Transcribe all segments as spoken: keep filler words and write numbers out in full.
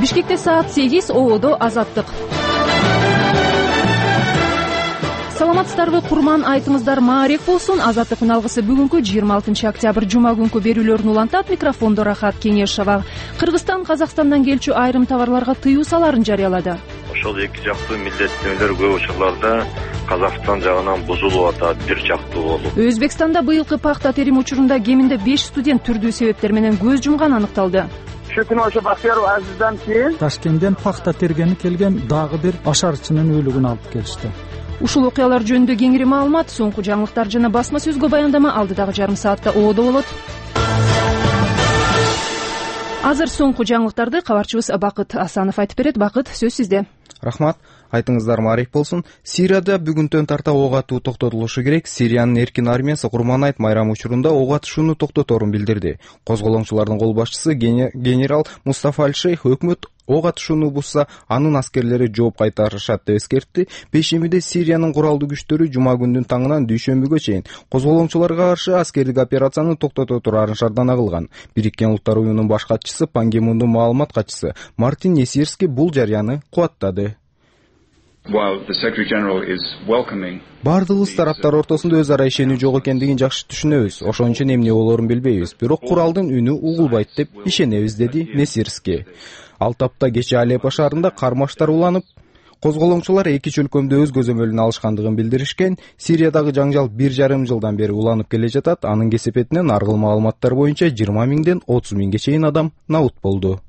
Бишкекте саат сегиз, Оодо Азаттык. Саламатсыздарбы, курман айтыңыздар маарек болсун. Азаттыктын алгысы бүгүнкү жыйырма алтынчы октябрь жума күнкү берүүлөрүн улантат. Микрофондо Рахат Кеңешова. Кыргызстан Казакстандан келчү айрым товарларга тыюу саларын жарыялады. Ошол эки жактуу милдеттенүүлөр көп учурларда Казакстан жагынан бузулуп атат, бир жактуу болуп. Өзбекстанда быйылкы пахта терим учурунда кеминде беш студент түрдүү себептер менен көз жумганы аныкталды. Ошо күнү ошо Бактияров Азиздан кийин Ташкенттен пахта тергени келген дагы бир ашарчынын өлүгүн алып келишти. Ушул окуялар жөнүндө кеңири маалымат, соңку жаңылыктар жана басма сөзгө баяндама алдыдагы жарым саатта Оодо болот. Азыр соңку жаңылыктарды кабарчыбыз Бакыт Асанов айтып берет. Бакыт, сөз сизде. Рахмат. Айтыңыздар маарек болсун. Сирияда бүгүнтөн тарта ок атуу токтотулушу керек. Сириянын эркин армиясы Курманайт майрамы учурунда ок атышууну токтоторун билдирди. Козголоңчулардын кол башчысы генерал Мустафа Аль-Шейх өкмөт ок атышууну бузса, анын аскерлери жооп кайтарышат деп эскертти. Бейшембиде Сириянын куралдуу күчтөрү жума күндүн таңынан дүйшөмбүгө чейин козголоңчуларга каршы аскердик операцияны токтото турарын шаардана кылган. Бириккен Улуттар уюмунун баш катчысы Пан Ги Мундун маалымат катчысы Мартин Несирский бул жарыяны кубаттады. Бардыгыбыз тараптар ортосунда өз ара ишенүү жок экендигин жакшы түшүнөбүз. Ошон үчүн эмне болоорун билбейбиз. Бирок куралдын үнү угулбайт деп ишенебиз, деди Несирский. Ал тапта кечээ Алеппо шаарында кармаштар уланып, козголоңчулар эки чөлкөмдө өз көзөмөлүн алышкандыгын билдиришкен. Сириядагы жаңжал бир жарым жылдан бери уланып келе жатат. Анын кесепетинен аргыл маалыматтар боюнча жыйырма миңден отуз миңге чейин адам набут болду.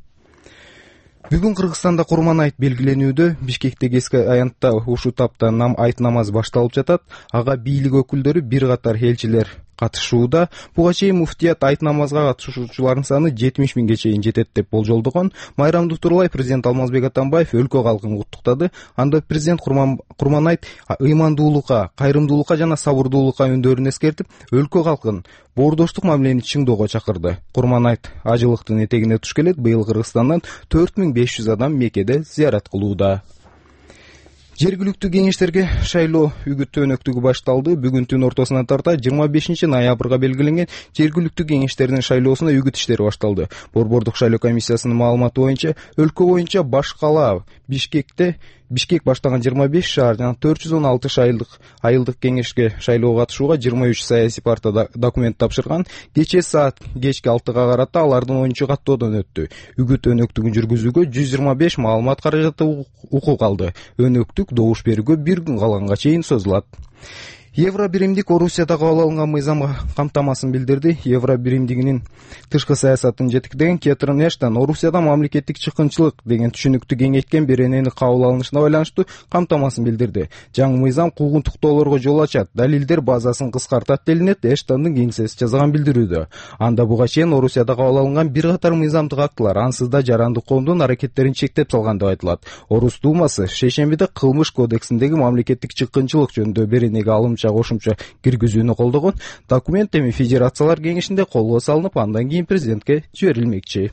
Бүгүн Кыргызстанда Курманайт белгиленүүдө. Бишкектеги эски аянтта ушул тапта нам айт намаз башталып жатат. Ага бийлик өкүлдөрү, бир катар элчилер катышууда. Буга чейин муфтият айт намазга катышуучулардын саны жетимиш миңге чейин жетет деп болжолдогон. Майрамды тууралай президент Алмазбек Атамбаев өлкө калкын куттуктады. Анда президент Курманайт ыймандуулукка, кайрымдуулукка жана сабырдуулукка үндөрүн эскертип, өлкө калкын боордоштук мамилени чыңдоого чакырды. Курманайт ажылыктын этегине туш келет. Быйыл Кыргызстандан төрт миң беш жүз адам Меккеде зыярат кылууда. Жергиликтүү кеңештерге шайлоо үгүт өнөктүгү башталды. Бүгүн түн ортосуна тарта жыйырма бешинчи ноябрга белгиленген жергиликтүү кеңештердин шайлоосуна үгүт иштери башталды. Борбордук шайлоо комиссиясынын маалыматы боюнча, өлкө боюнча баш кала Бишкекте Бишкек баштаган жыйырма беш шаар жана төрт жүз он алты шайлык айылдык кеңешке шайлоого катышууга жыйырма үч саясий партия документ тапшырган. Кечээ саат кечки алтыга карата алардын оюнчу каттоодон өттү. Үгүт өнөктүгүн жүргүзүүгө жүз жыйырма беш маалымат каражаты укук алды. Өнөктүк добуш берүүгө бир күн калганга чейин созулат. Евро биримдик Орусияда кабыл алынган мыйзамга камтамасын билдирди. Евро биримдигинин тышкы саясатын жетектеген Кэтрин Эштон Орусияда мамлекеттик чыккынчылык деген түшүнүктү кеңейткен беренени кабыл алынышына байланыштуу камтамасын билдирди. Жаңы мыйзам куугунтуктоолорго жол ачат, далилдер базасын кыскартат делинет Эштондун кеңсеси жазган билдирүүдө. Анда буга чейин Орусияда кабыл алынган бир катар мыйзамдык актылар ансыз да жарандык коомдун аракеттерин чектеп салган деп айтылат. Орус Думасы шейшембиде кылмыш кодексиндеги мамлекеттик чыккынчылык жөнүндө беренеги алым кошумча киргизүүнү колдогон. Документ эми Федерациялар кеңешинде колго салынып, андан кийин президентке жиберилмекчи.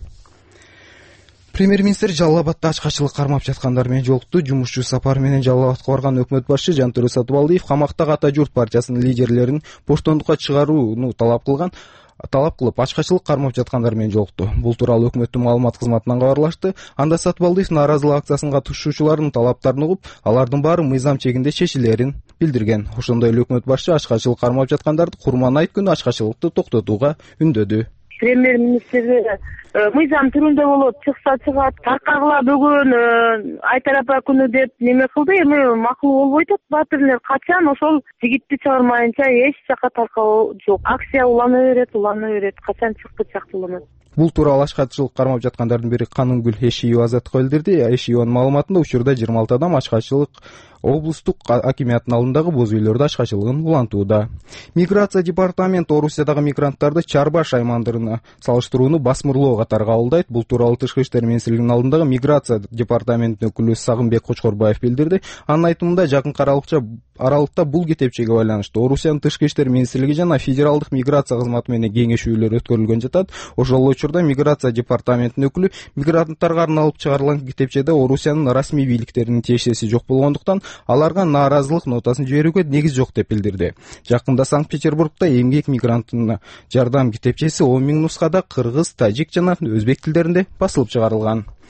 Премьер-министр Жалал Абадда ачкачылык кармап жаткандар менен жолукту. Жумушчу сапар менен Жалал Абадка барган өкмөт башчы Жантөрө Сатыбалдиев камактагы Ата журт партиясынын лидерлерин боштондукка чыгарууну талап кылган. талап кылып ачкачылык кармап жаткандар менен жолукту. Бул тууралуу өкмөттүн маалымат кызматынан кабарлашты. Анда Сатыбалдиев нааразылык акциясына катышуучулардын талаптарын угуп, алардын баары мыйзам чегинде чечилерин билдирген. Ошондой эле өкмөт башчы ачкачылык кармап жаткандарды Курманайт күнү ачкачылыкты токтотууга үндөдү. Премьер-министр мыйзам түрүндө болот, чыкса чыгат, таркагыла бүгүн Айтар апа күнү деп неме кылды, эми макул болбойт батырлар. Качан ошол жигитти чыгармайынча эч жака таркоо жок. Акция улана берет, улана берет. Качан чыкты чактыланат. Бул тууралуу ачкачылык кармап жаткандардын бири Канынгүл Эшиева Азаттыкка билдирди. Эшиеванын маалыматында учурда жыйырма алты адам ачкачылык облустук акимиятынын алдындагы боз үйлөрдө ачкачылыгын улантууда. Миграция департаменти Орусиядагы мигранттарды Чарбаш аймандырына салыштырууну басмырлоо катары кабылдайт. Бул тууралуу Тышкы иштер министрлигинин алдындагы миграция департаментинин өкүлү Сагынбек Кочкорбаев билдирди. Анын айтымында жакын аралыкта бул китепчеге байланыштуу Орусиянын Тышкы иштер министрлиги жана федералдык миграция кызматы менен кеңешүүлөр өткөрүлгөн жатат. Ошол учурда миграция департаментинин өкүлү мигранттарга арналып чыгарылган китепчеде Орусиянын расмий бийликтеринин тиешеси жок болгондуктан аларга нааразылык нотасын жиберүүгө негиз жок деп билдирди. Жакында Санкт-Петербургда эмгек мигрантына жардам китепчеси он миң нускада кыргыз, тажик жана өзбек тилдеринде басылып чыгарылган.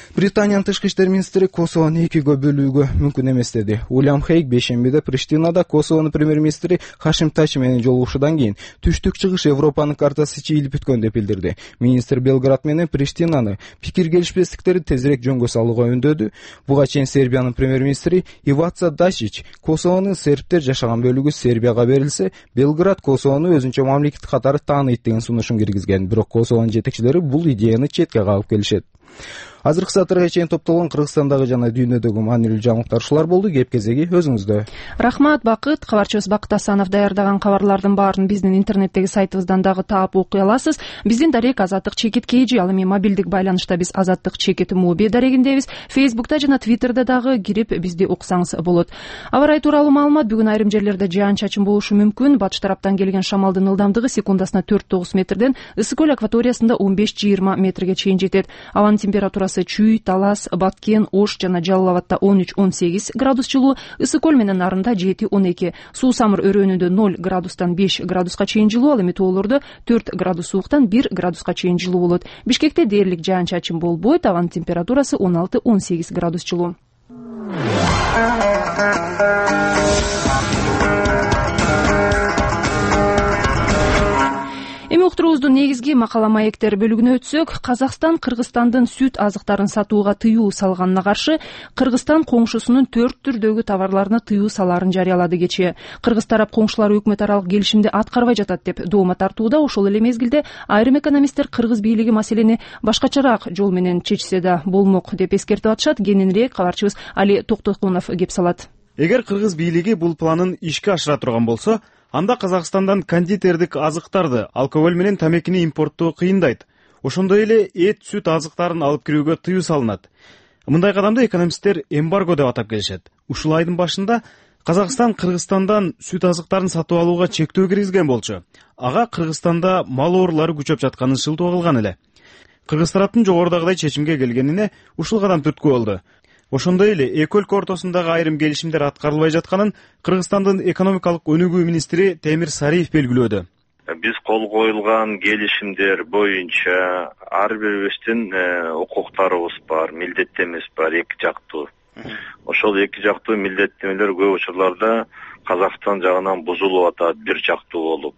Британиянын тышкы иштер министри Косовону экиге бөлүүгө мүмкүн эмес деди. Уильям Хейг бейшембиде Приштинада Косовонун премьер-министри Хашим Тачи менен жолугушуудан кийин түштүк чыгыш Европанын картасы чийилип бүткөн деп билдирди. Министр Белград менен Приштинаны пикир келишпестиктерди тезирээк жөнгө салууга үндөдү. Буга чейин Сербиянын премьер-министри Иваца Дашич Косовонун сербтер жашаган бөлүгү Сербияга берилсе, Белград Косовону өзүнчө мамлекет катары тааныйт деген сунушун киргизген. Бирок Косовонун жетекчилери бул идеяны четке кагып келишет. Азыркы саатырга чейин топтолгон Кыргызстандагы жана дүйнөдөгү маанилүү жаңылыктар ушулар болду. Кеп кезеги өзүңүздө. Рахмат Бакыт. Кабарчыбыз Бакыт Асанов даярдаган кабарлардын баарын биздин интернеттеги сайтыбыздан дагы таап окуй аласыз. Биздин дарек Азаттык чекит kg, ал эми мобилдик байланышта биз Азаттык чекит моби дарегиндебиз. Фейсбукта жана Твиттерде дагы кирип бизди уксаңыз болот. Аба ырайы тууралуу маалымат: бүгүн айрым жерлерде жаан-чачын болушу мүмкүн. Батыш тараптан келген шамалдын ылдамдыгы секундасына төрт тогуз метрден Ысык көл акваториясында он беш жыйырма метрге чейин жетет. Абанын температурасы Чүй, Талас, Баткен, Ош жана Жалал Абадта он үч он сегиз градус жылуу, Ысык көл менен Нарында жети он эки, Суу Самыр өрөөнүндө ноль градустан беш градуска чейин жылуу, ал эми тоолордо төрт градус сууктан бир градуска чейин жылуу болот. Бишкекте дээрлик жаан-чачын болбойт, абанын температурасы он алты он сегиз градус жылуу. Эми уктуруубуздун негизги макала маектер бөлүгүнө өтсөк, Казакстан Кыргызстандын сүт азыктарын сатууга тыюу салганына каршы Кыргызстан коңшусунун төрт түрдөгү товарларына тыюу салаарын жарыялады кечээ. Кыргыз тарап коңшулар өкмөт аралык келишимди аткарбай жатат деп доoma тартууда. Ошол эле мезгилде айрым экономисттер Кыргыз бийлиги маселени башкачараак жол менен чечсе да болмок деп эскертип атышат. Кененирээк кабарчыбыз Али Токтокунов кеп салат. Эгер Кыргыз бийлиги бул планын ишке ашыра турган болсо, анда Казакстандан кондитердик азыктарды, алкоголь менен тамекини импорттоо кыйындайт. Ошондой эле эт, сүт азыктарын алып кирүүгө тыюу салынат. Мындай кадамды экономисттер эмбарго деп атап келишет. Ушул айдын башында Казакстан Кыргызстандан сүт азыктарын сатып алууга чектөө киргизген болчу. Ага Кыргызстанда мал оорулары күчөп жатканын шылтоо кылган эле. Кыргыз тараптын жогорудагыдай чечимге келгенине ушул кадам түрткү болду. Ошондой эле эки өлкө ортосундагы айрым келишимдер аткарылбай жатканын Кыргызстандын экономикалык өнүгүү министри Темир Сариев белгилөөдү. Биз кол коюлган келишимдер боюнча ар бирибиздин укуктарыбыз бар, милдеттемес бар, эки жактуу. Ошол эки жактуу милдеттемелер көп учурларда Казакстан жагынан бузулуп атат, бир жактуу болуп.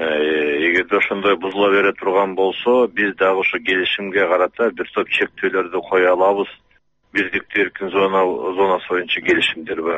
Эгерде ошондой бузула бере турган болсо, биз дагы ошо келишимге карата бир топ чектөөлөрдү кое алабыз. Бирдиктүү эркин зона зонасы боюнча келишимдер бар.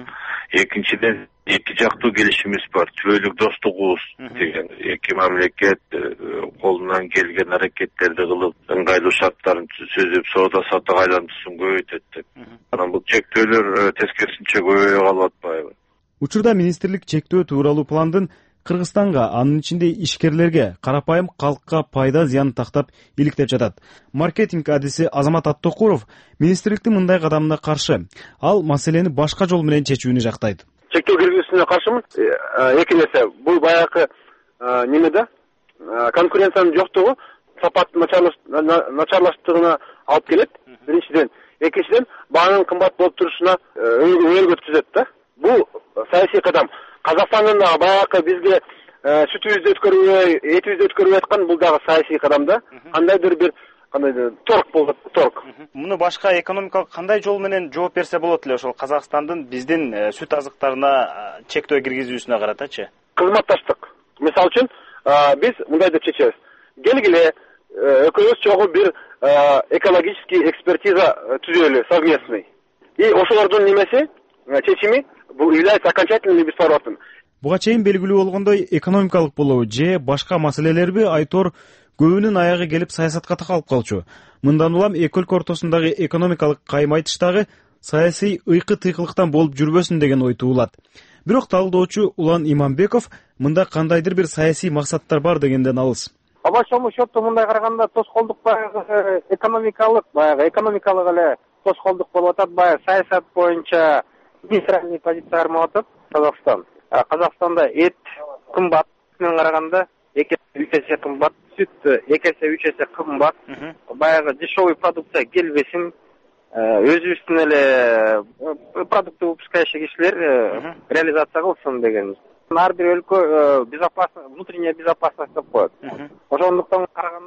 Экинчиден эки жактуу келишимибиз бар. Түбөлүк достугубуз деген эки мамлекет колунан келген аракеттерди кылып, ыңгайлуу шарттарын түзүп, соода саттык айлантысын көбөйтөт деп. Анан бул чектөөлөр тескерисинче көбөйө калып атпайбы? Учурда министрлик чектөө тууралуу пландын Кыргызстанга, анын ичинде ишкерлерге, карапайым калкка пайда зыян тактап иликтеп жатат. Маркетинг адиси Азамат Аттокуров министрликтин мындай кадамына каршы. Ал маселени башка жол менен чечүүнү жактайт. Чектөө киргизүүсүнө каршымын. Эки нерсе, бул баягы немеде конкуренциянын жоктугу сапаттын начарлаштыгына алып келет. Биринчиден, экинчиден баанын кымбат болуп турушуна өңгө түзөт да. Бул саясий кадам. Казакстандын баягы бизге сүтүбүздү өткөрбөй, этибизди өткөрбөй аткан бул дагы саясий кадам да. Кандайдыр бир кандайдыр торг болот, торг. Муну башка экономикалык кандай жол менен жооп берсе болот эле ошол Казакстандын биздин сүт азыктарына чектөө киргизүүсүнө каратачы? Кызматташтык. Мисалы үчүн, биз мындай деп чечебиз. Келгиле, экөөбүз чогуу бир экологический экспертиза түзөлү совместный. И ошолордун немеси, чечими бул является окончательным и бесповоротным. Буга чейин белгилүү болгондой, экономикалык болобу же башка маселелерби Айтор көбүнүн аягы келип саясатка такалып калчу. Мындан улам эки өлкө ортосундагы экономикалык кайма айтыштагы саясий ыйкы-тыйкылыктан болуп жүрбөсүн деген ой туулат. Бирок талдоочу Улан Иманбеков мында кандайдыр бир саясий максаттар бар дегенден алыс. Башкы счетто мындай караганда тоскоолдук баягы экономикалык, баягы экономикалык эле тоскоолдук болуп атат, баягы саясат боюнча нейтральный позиция кармап атат Казакстан. Казакстанда эт кымбат менен караганда эки үч эсе кымбат, сүт эки эсе үч эсе кымбат. Баягы дешевый продукция келбесин, өзүбүздүн эле продукты выпускающий кишилер реализация кылсын деген. Ар бир өлкө безопасность, внутренняя безопасность деп коет. Ошондуктан караганда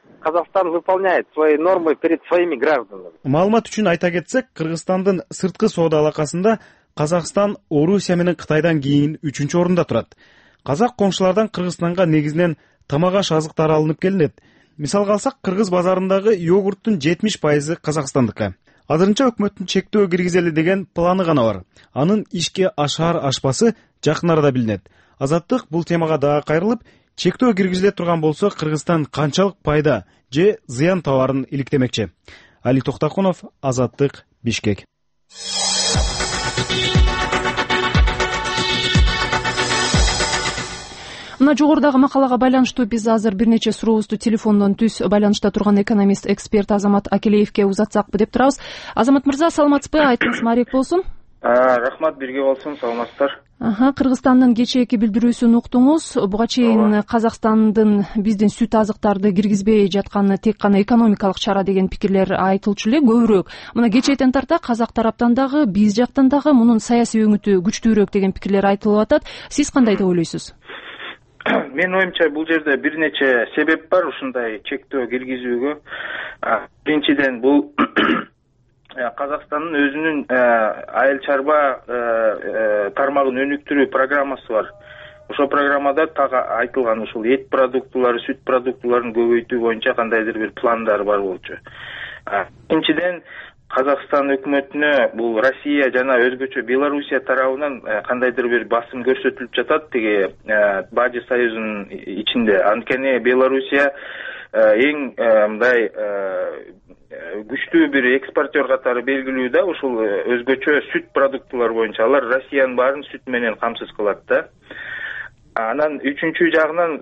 Казахстан выполняет свои нормы перед своими гражданами. Маалымат үчүн айта кетсек, Кыргызстандын сырткы соода алакасында Казакстан Орусия менен Кытайдан кийин үчүнчү орунда турат. Казак коңшулардан Кыргызстанга негизинен тамак аш азыктары алынып келинет. Мисалга алсак, кыргыз базарындагы йогурттун жетимиш пайызы Казакстандыкы. Азырынча өкмөттүн чектөө киргизели деген планы гана бар. Анын ишке ашар ашпасы жакын арада билинет. Азаттык бул темага дагы кайрылып, чектөө киргизиле турган болсо Кыргызстан канчалык пайда же зыян табарын иликтемекчи. Али Токтакунов, Азаттык, Бишкек. Мына жогорудагы макалага байланыштуу биз азыр бир нече сурообузду телефондон түз байланышта турган экономист, эксперт Азамат Акелеевке узатсакпы деп турабыз. Азамат мырза, саламатсызбы? Айтыңыз, маек болсун. Рахмат, бирге болсун, саламатсыздар. Аха, Кыргызстандын кечээки билдирүүсүн уктуңуз. Буга чейин Казакстандын биздин сүт азыктарды киргизбей жатканы тек гана экономикалык чара деген пикирлер айтылчу эле көбүрөөк. Мына кечээден тарта казак тараптан дагы, биз жактан дагы мунун саясий өңүтү күчтүүрөөк деген пикирлер айтылып атат. Сиз кандай деп ойлойсуз? Мен оюмча бул жерде бир нече себеп бар ушундай чектөө киргизүүгө. Биринчиден бул Казакстандын өзүнүн айыл чарба тармагын өнүктүрүү программасы бар. Ошол программада так айтылган ушул эт продуктулары, сүт продуктуларын көбөйтүү боюнча кандайдыр бир пландар бар болчу. Экинчиден, Казакстан өкмөтүнө бул Россия жана өзгөчө Белоруссия тарабынан кандайдыр бир басым көрсөтүлүп жатат тиги Бажы союзунун ичинде. Анткени Белоруссия эң мындай күчтүү бир экспортер катары белгилүү да, ушул өзгөчө сүт продуктулар боюнча. Алар Россиянын баарын сүт менен камсыз кылат да. Анан үчүнчү жагынан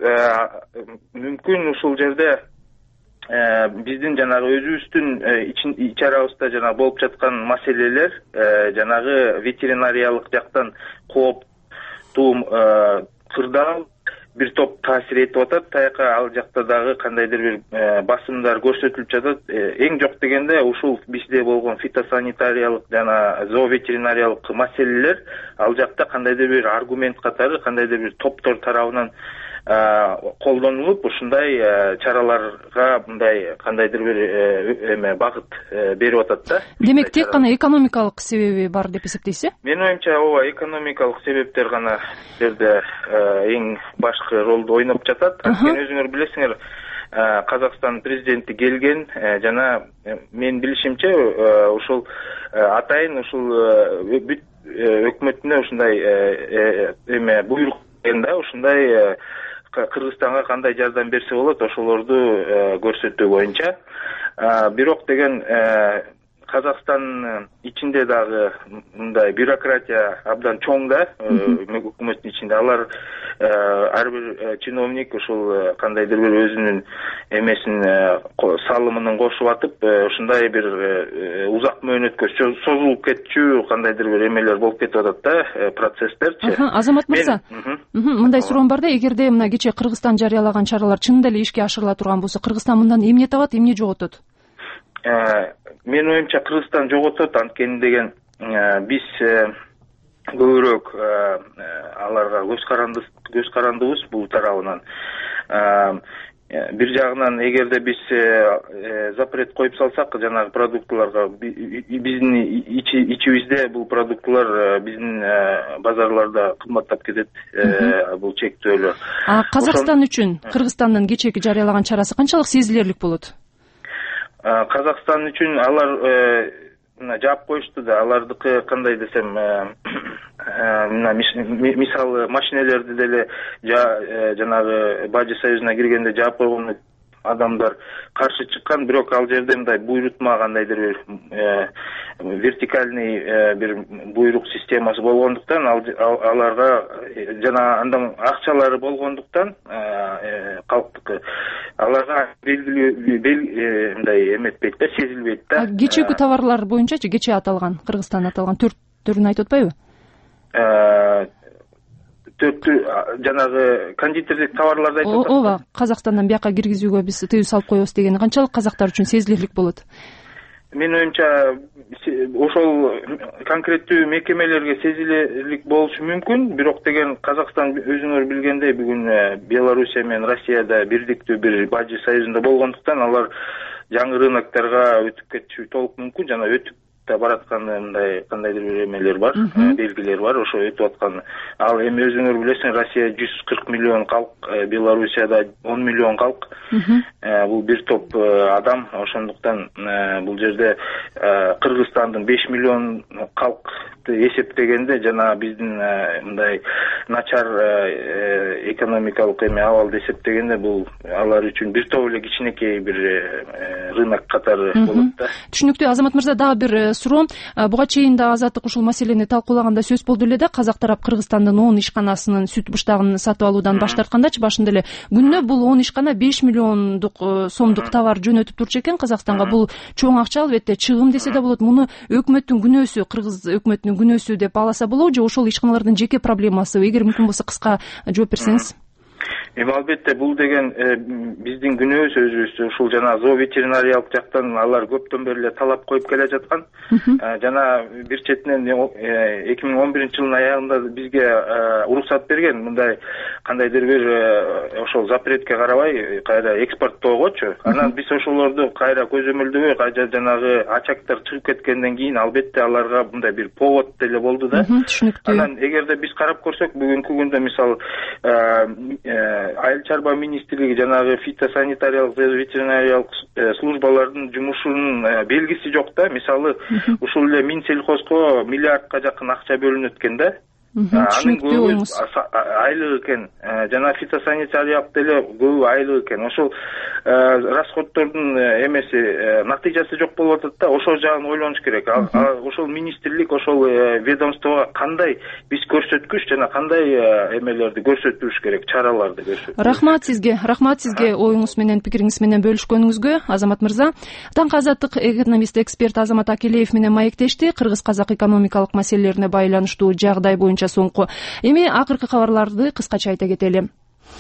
мүмкүн ушул жерде биздин жанагы өзүбүздүн ич арабызда жана болуп жаткан маселелер жанагы ветеринариялык жактан кооптуу кырдаал бир топ таасир этип атат. Таяка ал жакта дагы кандайдыр бир басымдар көрсөтүлүп жатат. Эң жок дегенде ушул бизде болгон фитосанитариялык жана зооветеринариялык маселелер ал жакта кандайдыр бир аргумент катары кандайдыр бир топтор тарабынан колдонулуп, ушундай чараларга мындай кандайдыр бир эме багыт берип атат да. Демек, тек гана экономикалык себеби бар деп эсептейсиз? Менин оюмча, ооба, экономикалык себептер гана жерде эң башкы ролду ойноп жатат. Анткени өзүңөр билесиңер, Казакстан президенти келген жана мен билишимче ушул атайын ушул бүт өкмөтүнө ушундай эме буйрук берген да, ушундай Кыргызстанга кандай жардам берсе болот, ошолорду көрсөтүү боюнча. Бирок деген Казакстан ичинде дагы мындай бюрократия абдан чоң да, өкмөттүн ичинде. Алар ар бир чиновник ушул кандайдыр бир өзүнүн эмесин салымын кошуп атып, ушундай бир узак мөөнөткө созулуп кетчү кандайдыр бир эмелер болуп кетип атат да, процесстерчи. Азамат мырза, мындай суроом бар да, эгерде мына кечээ Кыргызстан жарыялаган чаралар чынында эле ишке ашырыла турган болсо, Кыргызстан мындан эмне табат, эмне жоготот? Менин оюмча, Кыргызстан жоготот. Анткени деген биз көбүрөөк аларга көз карандыбыз бул тарабынан. Бир жагынан, эгерде биз запрет коюп салсак жанагы продуктуларга, биздин ичибизде бул продуктулар биздин базарларда кымбаттап кетет, бул чектөөлөр. А Казакстан үчүн Кыргызстандын кечээки жарыялаган чарасы канчалык сезилерлик болот? Казакстан үчүн алар жаап коюшту да, алардыкы кандай десем, мисалы машинелерди деле жанагы Бажы союзуна киргенде жаап койгон адамдар каршы чыккан, бирок ал жерде мындай буйрутма кандайдыр бир вертикальный бир буйрук системасы болгондуктан, аларга жана андан акчалары болгондуктан калктыкы аларга белгилүү мындай эметпейт да, сезилбейт да. Кечээки товарлар боюнчачы, кечээ аталган, Кыргызстан аталган төрт түрүн айтып атпайбы? Жанагы кондитердик товарларды айтып атат. Ооба, Казакстандан бияка киргизүүгө биз тыюу салып коебуз дегени канчалык казактар үчүн сезилерлик болот? менин оюмча ошол конкреттүү мекемелерге сезилерлик болушу мүмкүн, бирок деген Казакстан өзүңөр билгендей бүгүн Белоруссия менен Россияда бирдиктүү бир бажы союзунда болгондуктан алар жаңы рынокторго өтүп кетиши толук мүмкүн жана өтүп да бараткан мындай кандайдыр бир эмелер бар, белгилер бар, ошо өтүп аткан. Ал эми өзүңөр билесиң, Россия жүз кырк миллион калк, Белоруссияда он миллион калк. Бул бир топ адам, ошондуктан бул жерде Кыргызстандын беш миллион калкты эсептегенде жана биздин мындай начар экономикалык эме абалды эсептегенде бул алар үчүн бир топ эле кичинекей бир рынок катары болот да. Түшүнүктүү. Азамат мырза, дагы бир суроо. Буга чейин да Азаттык ушул маселени талкуулаганда сөз болду эле да, Казак тарап Кыргызстандын он ишканасынын сүт буштагын сатып алуудан баш тарткандачы башында эле күнүнө бул он ишкана беш миллиондук сомдук товар жөнөтүп турчу экен Казакстанга. Бул чоң акча, албетте чыгым десе да болот. Муну өкмөттүн күнөөсү, Кыргыз өкмөтүнүн күнөөсү деп аласа болобу же ошол ишканалардын жеке проблемасы? Эгер мүмкүн болсо кыска жооп берсеңиз. Эми албетте бул деген биздин күнөөбүз өзүбүз ушул жана зооветеринариялык жактан алар көптөн бери эле талап коюп келе жаткан. Жана бир четинен эки миң он биринчи жылдын аягында бизге уруксат берген мындай кандайдыр бир ошол запретке карабай кайра экспорттоогочу. Анан биз ошолорду кайра көзөмөлдөбөй, кайра жанагы ачактар чыгып кеткенден кийин албетте аларга мындай бир повод деле болду да. Түшүнүктүү. Анан эгерде биз карап көрсөк, бүгүнкү күндө мисалы айыл чарба министрлиги жанагы фитосанитариялык, ветеринариялык службалардын жумушунун белгиси жок да. Мисалы ушул эле Минсельхозго миллиардка жакын акча бөлүнөт экен да. Анын көбү айлык экен, жана фитосанитариялык деле көбү айлык экен. Ошол расходтордун эмеси натыйжасы жок болуп атат да. Ошол жагын ойлонуш керек. Ошол министрлик, ошол ведомствого кандай биз көрсөткүч жана кандай эмелерди көрсөтүш керек, чараларды көрсөтүш. Рахмат сизге, рахмат сизге оюңуз менен, пикириңиз менен бөлүшкөнүңүзгө, Азамат мырза. Таңкы Азаттык экономист эксперт Азамат Акелеев менен маектешти. Кыргыз-казак экономикалык маселелерине байланыштуу жагдай боюнча соңку. Эми акыркы кабарларды кыскача айта кетели.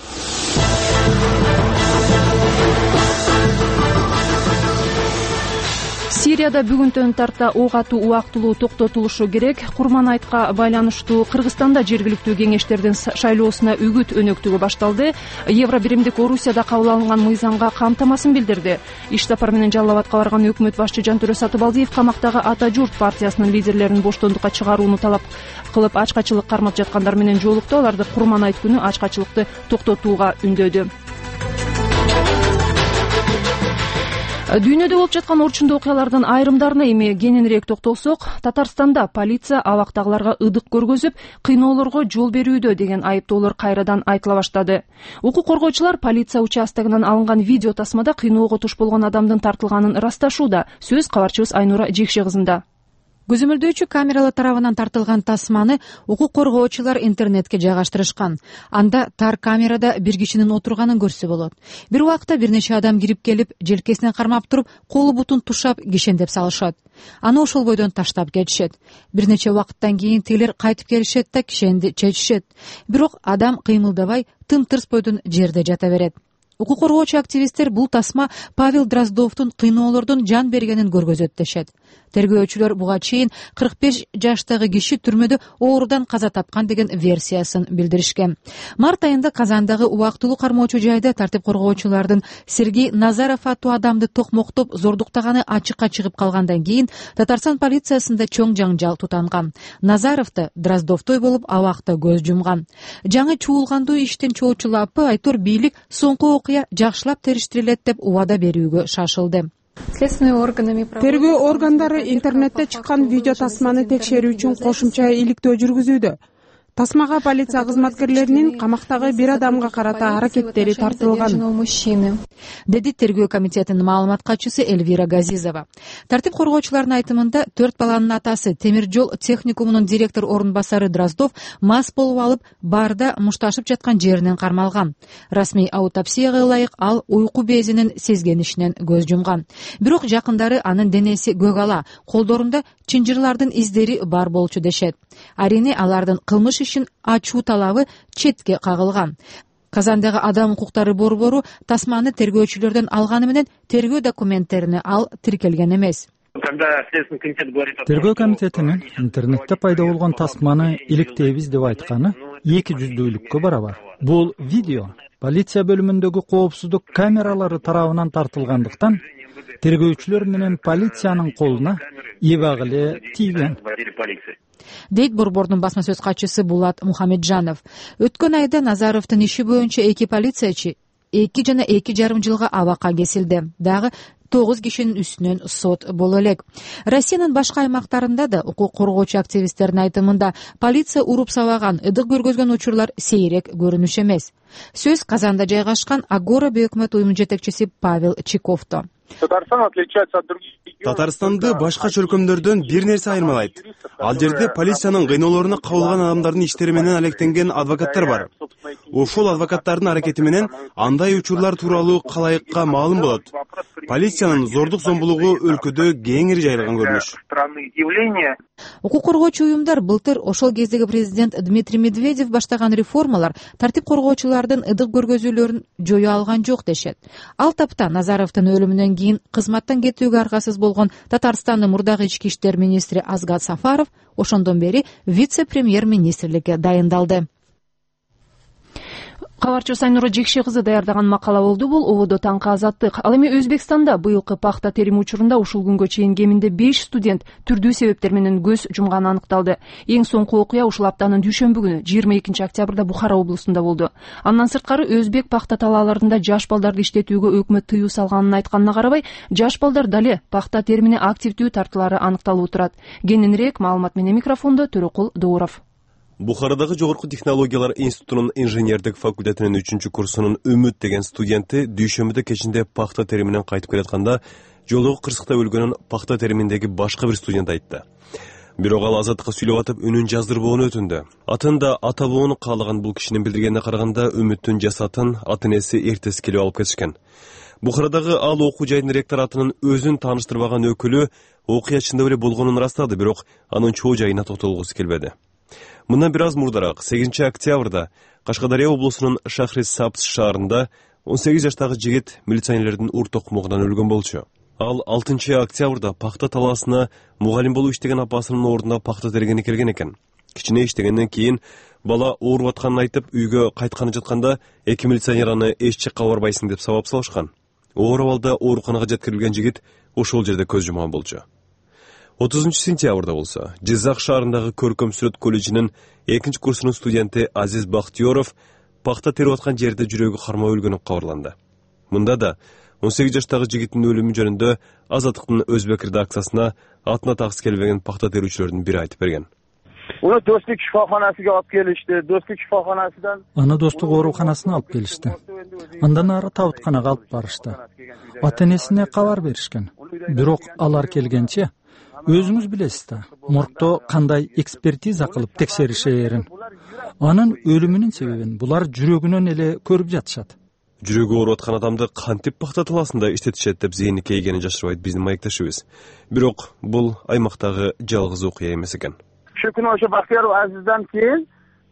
Сирияда бүгүнтөн тарта ок атуу убактылуу токтотулушу керек. Курман айтка байланыштуу Кыргызстанда жергиликтүү кеңештердин шайлоосуна үгүт өнөктүгү башталды. Евро биримдик Орусияда кабыл алынган мыйзамга камтамасын билдирди. Иш сапар менен Жалал Абадка барган өкмөт башчы Жантөрө Сатыбалдиев камактагы Ата журт партиясынын лидерлерин боштондукка чыгарууну талап кылып ачкачылык кармап жаткандар менен жолукту. Аларды Курман айт күнү ачкачылыкты токтотууга үндөдү. Дүйнөдө болуп жаткан орчундуу окуялардын айрымдарына эми кененирээк токтолсок, Татарстанда полиция абактагыларга ыдык көргөзүп, кыйноолорго жол берүүдө деген айыптоолор кайрадан айтыла баштады. Укук коргоочулар полиция участогунан алынган видео тасмада кыйноого туш болгон адамдын тартылганын ырасташууда. Сөз кабарчыбыз Айнура Жекше кызында. Көзөмөлдөөчү камералар тарабынан тартылган тасманы укук коргоочулар интернетке жайгаштырышкан. Анда тар камерада бир кишинин отурганын көрсө болот. Бир убакта бир нече адам кирип келип, желкесинен кармап туруп, колу бутун тушап кишендеп салышат. Аны ошол бойдон таштап кетишет. Бир нече убакыттан кийин тигилер кайтып келишет да кишенди чечишет. Бирок адам кыймылдабай, тым-тырс бойдон жерде жата берет. Укук коргоочу активисттер бул тасма Павел Дроздовдун кыйноолордон жан бергенин көргөзөт дешет. Тергөөчүлөр буга чейин кырк беш жаштагы киши түрмөдө оорудан каза тапкан деген версиясын билдиришкен. Март айында Казандагы убактылуу кармоочу жайда тартип коргоочулардын Сергей Назаров аттуу адамды токмоктоп зордуктаганы ачыкка чыгып калгандан кийин Татарстан полициясында чоң жаңжал тутанган. Назаровду Дроздовтой болуп абакта көз жумган. Жаңы чуулгандуу иштин чоочулапы Айтор бийлик соңку окуя жакшылап териштирилет деп убада берүүгө шашылды. Тергөө органдары интернетте чыккан видео тасманы текшерүү үчүн кошумча иликтөө жүргүзүүдө. Тасмага полиция кызматкерлеринин камактагы бир адамга карата аракеттери тартылган, деди тергөө комитетинин маалымат катчысы Эльвира Газизова. Тартип коргоочулардын айтымында төрт баланын атасы Темир жол техникумунун директор орун басары Дроздов мас болуп алып, барда мушташып жаткан жеринен кармалган. Расмий аутопсияга ылайык ал уйку безинин сезгенишинен көз жумган. Бирок жакындары анын денеси көгала, колдорунда чынжырлардын издери бар болчу дешет. Арине алардын кылмыш ишин ачуу талабы четке кагылган. Казандагы адам укуктары борбору тасманы тергөөчүлөрдөн алганы менен тергөө документтерине ал тиркелген эмес. когда Следственный комитет говорит о том, тергөө комитетинин интернетте пайда болгон тасманы иликтейбиз деп айтканы эки жүздүүлүккө барабар. Бул видео полиция бөлүмүндөгү коопсуздук камералары тарабынан тартылгандыктан тергөөчүлөр менен полициянын колуна эбак эле тийген, дейт Борбордун басма сөз катчысы Булат Мухамеджанов. Өткөн айда Назаровдун иши боюнча эки полициячы эки жана эки жарым жылга абакка кесилди. Дагы тогуз кишинин үстүнөн сот боло элек. Россиянын башка аймактарында да укук коргоочу активисттердин айтымында полиция уруп сабаган, ыдык көргөзгөн учурлар сейрек көрүнүш эмес. Сөз Казанда жайгашкан Агора бейөкмөт уюму жетекчиси Павел Чиковто. Татарстан отличается от других. Татарстанды башка чөлкөмдөрдөн бир нерсе айырмалайт. Ал жерде полициянын кыйноолоруна кабылган адамдардын иштери менен алектенген адвокаттар бар. Ошол адвокаттардын аракети менен андай учурлар тууралуу калайыкка маалым болот. Полициянын зордук зомбулугу өлкөдө кеңири жайылган көрүнүш. Укук коргоочу уюмдар былтыр ошол кездеги президент Дмитрий Медведев баштаган реформалар тартип коргоочулардын ыдык көргөзүүлөрүн жое алган жок дешет. Ал тапта Назаровдун өлүмүнөн кийин кызматтан кетүүгө аргасыз болгон Татарстандын мурдагы ички иштер министри Азгат Сафаров ошондон бери вице-премьер-министрликке дайындалды. Кабарчы Сайнура Жекше кызы даярдаган макала болду. Бул Ободо таңкы азаттык. Ал эми Өзбекстанда быйылкы пахта терими учурунда ушул күнгө чейин кеминде беш студент түрдүү себептер менен көз жумганы аныкталды. Эң соңку окуя ушул аптанын дүйшөмбү күнү жыйырма экинчи октябрда Бухара облусунда болду. Андан сырткары өзбек пахта талааларында жаш балдарды иштетүүгө өкмөт тыюу салганын айтканына карабай, жаш балдар дале пахта теримине активдүү тартылары аныкталып турат. Кененирээк маалымат менен микрофондо Төрөкул Дооров. Бухарадагы Жогорку технологиялар институтунун инженердик факультетинин үчүнчү курсунун Үмүт деген студенти дүйшөмбүдө кечинде пахта териминен кайтып келатканда жолдогу кырсыкта өлгөнүн пахта териминдеги башка бир студент айтты. Бирок ал азаттыкка сүйлөп атып үнүн жаздырбоону өтүндү. Атында аталууну каалаган бул кишинин билдиргенине караганда Үмүттүн жасатын ата энеси эртеси келип алып кетишкен. Бухарадагы ал окуу жайдын ректоратынын өзүн тааныштырбаган өкүлү окуя чындап эле болгонун ырастады, бирок анын чоо жайына токтолгусу келбеди. Мындан бир аз мурдараак сегизинчи октябрда Кашкадария облусунун Шахрис-Сабз шаарында он сегиз жаштагы жигит милиционерлердин ур токмогунан өлгөн болчу. Ал алтынчы октябрда пахта талаасына мугалим болуп иштеген апасынын ордуна пахта тергени келген экен. Кичине иштегенден кийин бала ооруп атканын айтып үйгө кайтканы жатканда эки милиционер аны эч жакка барбайсың деп сабап салышкан. Оор абалда ооруканага жеткирилген жигит ошол жерде көз жумган болчу. отузунчу сентябрда болсо Жизак шаарындагы Көркөм сүрөт колледжинин экинчи курсунун студенти Азиз Бактиёров пахта терип аткан жерде жүрөгү кармап өлгөнү кабарланды. Мында да он сегиз жаштагы жигиттин өлүмү жөнүндө Азаттыктын өзбек редакциясына атына таксы келбеген пахта терүүчүлөрдүн бири айтып берген. Уну Достук шифаханасына алып келишти. Достук шифаханасынан аны Достук ооруканасына алып келишти. Андан ары табытканага алып барышты. Ата энесине кабар беришкен. Бирок алар келгенче өзүңүз билесиз да, моргдо кандай экспертиза кылып текшеришээрин. Анын өлүмүнүн себебин булар жүрөгүнөн эле көрүп жатышат. Жүрөгү ооруп аткан адамды кантип пахта талаасында иштетишет деп зээни кейгенин жашырбайт биздин маектешибиз. Бирок бул аймактагы жалгыз окуя эмес экен. Ошол күнү ошо Бактиёров Азизден кийин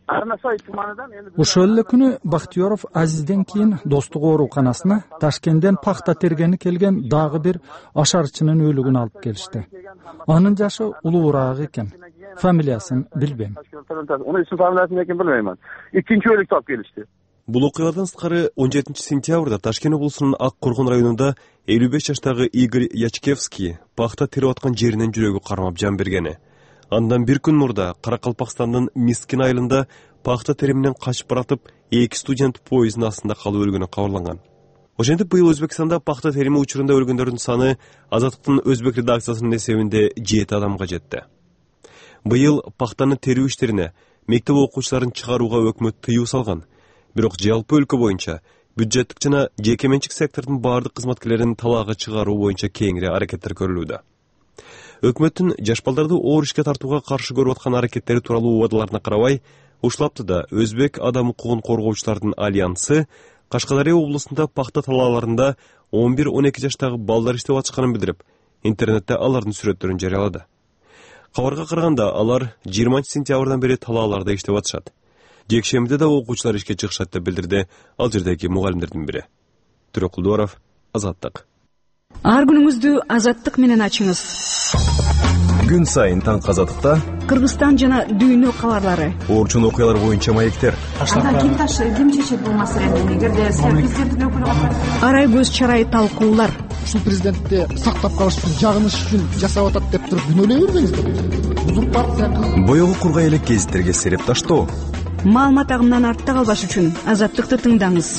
Ошол эле күнү Бактиёров Азизден кийин Достук ооруканасына Ташкенттен пахта тергени келген дагы бир ашарчынын өлүгүн алып келишти. Анын жашы улуураак экен. Фамилиясын билбейм. Унун исми фамилиясын экен билбейм. Экинчи өлүктү алып келишти. Бул окуядан сырткары он жетинчи сентябрда Ташкент облусунун Ак Коргон районунда элүү беш жаштагы Игорь Ячкевский пахта терип аткан жеринен жүрөгү кармап жан бергени. Андан бир күн мурда Каракалпакстандын Мискин айылында пахта териминен качып баратып эки студент поезддин астында калып өлгөнү кабарланган. Ошентип быйыл Өзбекстанда пахта терими учурунда өлгөндөрдүн саны Азаттыктын өзбек редакциясынын эсебинде жети адамга жетти. Быйыл пахтаны терүү иштерине мектеп окуучуларын чыгарууга өкмөт тыюу салган. Бирок жалпы өлкө боюнча бюджеттик жана жеке менчик сектордун баардык кызматкерлерин талаага чыгаруу боюнча кеңири аракеттер көрүлүүдө. Өкмөттүн жаш балдарды оор ишке тартууга каршы көрүп аткан аракеттери тууралуу убадаларына карабай, ушул аптада Өзбек адам укугун коргоочулардын альянсы Кашкадария облусунда пахта талааларында он бир он эки жаштагы балдар иштеп атышканын билдирип, интернетте алардын сүрөттөрүн жарыялады. Кабарга караганда алар жыйырманчы сентябрдан бери талааларда иштеп атышат. Жекшембиде да окуучулар ишке чыгышат деп билдирди ал жердеги мугалимдердин бири. Төрөкул Дооров, Азаттык. ар күнүңүздү Азаттык менен ачыңыз. Күн сайын таңкы Азаттыкта Кыргызстан жана дүйнө кабарлары, орчун окуялар боюнча маектер. Анда ким таш ким чечет бул маселени? Эгерде президенттин өкүлү арай көз чарай талкуулар. Ушул президентти сактап калыш үчүн, жагыныш үчүн жасап атат деп туруп күнөөлөй бербеңиздер. Узун партия боёгу кургай элек гезиттерге сереп таштоо. Маалымат агымынан артта калбаш үчүн Азаттыкты тыңдаңыз.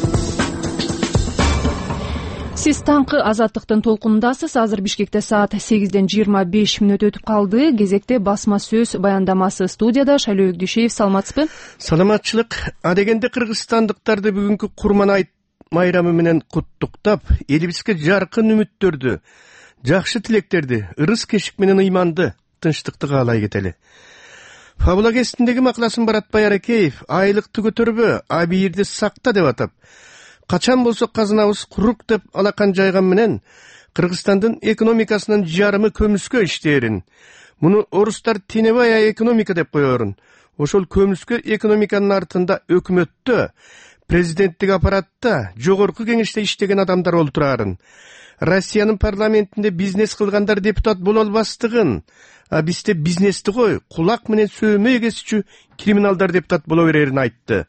Сиз таңкы Азаттыктын толкунундасыз. Азыр Бишкекте саат сегизден жыйырма беш мүнөт өтүп калды. Кезекте басма сөз баяндамасы. Студияда Шайлоо Өкдүшеев. Саламатсызбы? Саламатчылык. А дегенде кыргызстандыктарды бүгүнкү Курман айт майрамы менен куттуктап, элибизге жаркын үмүттөрдү, жакшы тилектерди, ырыс кешик менен ыйманды, тынчтыкты каалай кетели. Фабула кестиндеги макаласын Баратбай Аракеев айлыкты көтөрбө, абийирди сакта деп атап, качан болсо казынабыз курук деп алакан жайган менен Кыргызстандын экономикасынын жарымы көмүскө иштээрин, муну орустар тенебай экономика деп коерун. Ошол көмүскө экономиканын артында өкмөттө, президенттик аппаратта, жогорку кеңеште иштеген адамдар олтурарын, Россиянын парламентинде бизнес кылгандар депутат боло албастыгын, а бизде бизнести кой, кулак менен сөөмөй кесичү криминалдар депутат боло берерин айтты.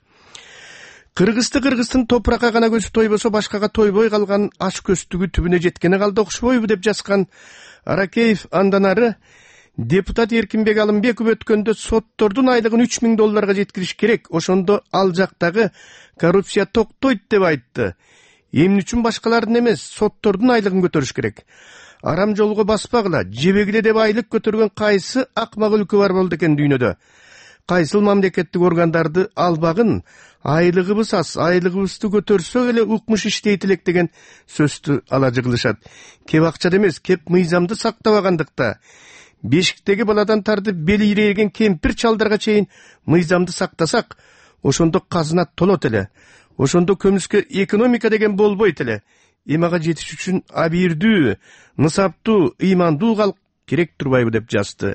Кыргызды Кыргыздын топуракка гана көзү тойбосо башкага тойбой калган аш көстүгү түбүнө жеткени калды окшобойбу деп жазган Аракеев андан ары депутат Эркинбек Алымбеков өткөндө соттордун айлыгын үч миң долларга жеткириш керек, ошондо ал жактагы коррупция токтойт деп айтты. Эмне үчүн башкалардын эмес, соттордун айлыгын көтөрүш керек. Арам жолго баспагыла, жебегиле деп айлык көтөргөн кайсы акмак өлкө бар болду экен дүйнөдө? Кайсыл мамлекеттик органдарды албагын, айлыгыбыз аз, айлыгыбызды көтөрсөк эле укмуш иштейт элек деген сөздү ала жыгылышат. Кеп акчада эмес, кеп мыйзамды сактабагандыкта. Бешиктеги баладан тартып бели ирейген кемпир чалдарга чейин мыйзамды сактасак, ошондо казына толот эле. Ошондо көмүскө экономика деген болбойт эле. Эмага жетиш үчүн абийирдүү, нысаптуу, ыймандуу калк керек турбайбы деп жазды.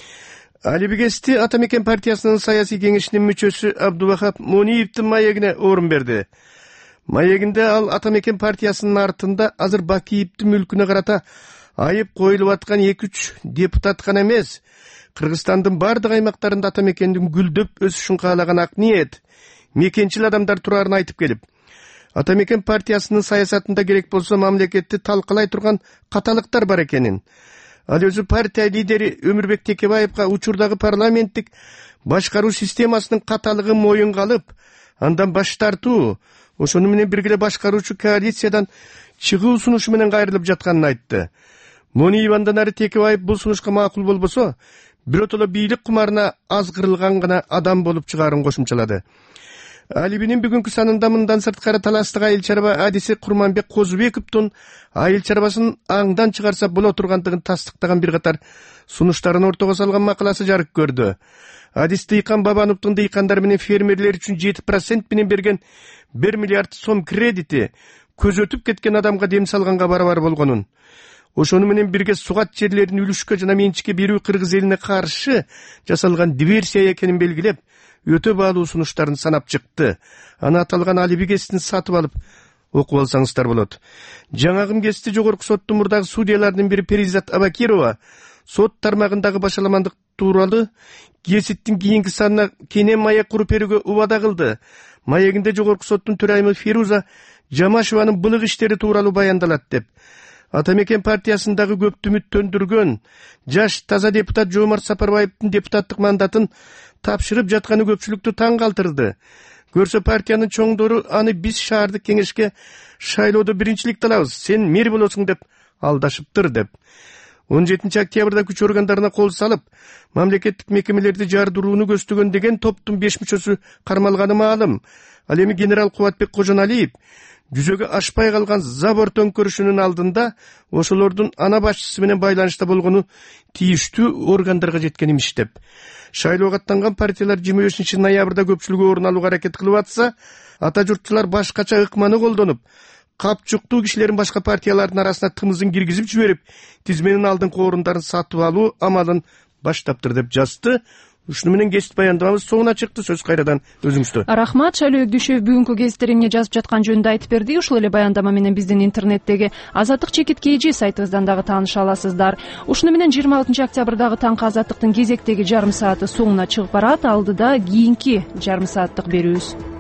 Алибигести Атамекен партиясынын саясий кеңешинин мүчөсү Абдувахап Мониевдин маегине орун берди. Маегинде ал Атамекен партиясынын артында азыр Бакиевдин мүлкүнө карата айып коюлуп аткан эки үч депутат гана эмес, Кыргызстандын бардык аймактарында Атамекендин гүлдөп өсүшүн каалаган ак ниет, мекенчил адамдар турарын айтып келип, Атамекен партиясынын саясатында керек болсо мамлекетти талкалай турган каталыктар бар экенин, ал өзү партия лидери Өмүрбек Текебаевга учурдагы парламенттик башкаруу системасынын каталыгын моюнга алып, андан баш тартуу, ошону менен бирге башкаруучу коалициядан чыгуу сунушу менен кайрылып жатканын айтты. Мониев андан ары Текебаев бул сунушка макул болбосо, биротоло бийлик кумарына аз кырылган гана адам болуп чыгаарын кошумчалады. Алибинин бүгүнкү санында мындан сырткары таластык айыл чарба адиси Курманбек Козубековдун айыл чарбасын аңдан чыгарса боло тургандыгын тастыктаган бир катар сунуштарын ортого салган макаласы жарык көрдү. Адис Дыйкан Бабановдун дыйкандар менен фермерлер үчүн жети процент менен берген бир миллиард сом кредити көз өтүп кеткен адамга дем салганга барабар болгонун, ошону менен бирге сугат жерлерин үлүшкө жана менчикке берүү кыргыз элине каршы жасалган диверсия экенин белгилеп, өтө баалуу сунуштарын санап чыкты. Аны аталган Алиби кестин сатып алып окуп алсаңыздар болот. Жаңагым кести жогорку соттун мурдагы судьяларынын бири Перизат Абакирова сот тармагындагы башаламандык тууралуу кеситтин кийинки санына кенен маек куруп берүүгө убада кылды. Маегинде жогорку соттун төрайымы Фируза Жамашеванын былык иштери тууралуу баяндалат деп. Атамекен партиясындагы көптү үмүттөндүргөн жаш таза депутат Жоомарт Сапарбаевдин депутаттык мандатын тапшырып жатканы көпчүлүктү таң калтырды. Көрсө партиянын чоңдору аны биз шаардык кеңешке шайлоодо биринчиликти алабыз, сен мэр болосуң деп алдашыптыр деп. он жетинчи октябрда күч органдарына кол салып, мамлекеттик мекемелерди жардырууну көздөгөн деген топтун беш мүчөсү кармалганы маалым. Ал эми генерал Кубатбек Кожоналиев жүзөгө ашпай калган забор төңкөрүшүнүн алдында ошолордун ана башчысы менен байланышта болгону тийиштүү органдарга жеткен имиш деп. Шайлоого аттанган партиялар жыйырма бешинчи ноябрда көпчүлүгү орун алууга аракет кылып атса, ата журтчулар башкача ыкманы колдонуп, капчуктуу кишилерин башка партиялардын арасына тымызын киргизип жиберип, тизменин алдыңкы орундарын сатып алуу амалын баштаптыр деп жазды ушуну менен кесип баяндамабыз соңуна чыкты. Сөз кайрадан өзүңүздө. Рахмат. Шайлоо Өгдүшев бүгүнкү гезиттер эмне жазып жаткан жөнүндө айтып берди. Ушул эле баяндама менен биздин интернеттеги Азаттык чекит kg сайтыбыздан дагы тааныша аласыздар. Ушуну менен жыйырма алтынчы октябрдагы таңкы Азаттыктын кезектеги жарым сааты соңуна чыгып барат. Алдыда кийинки жарым сааттык берүүбүз.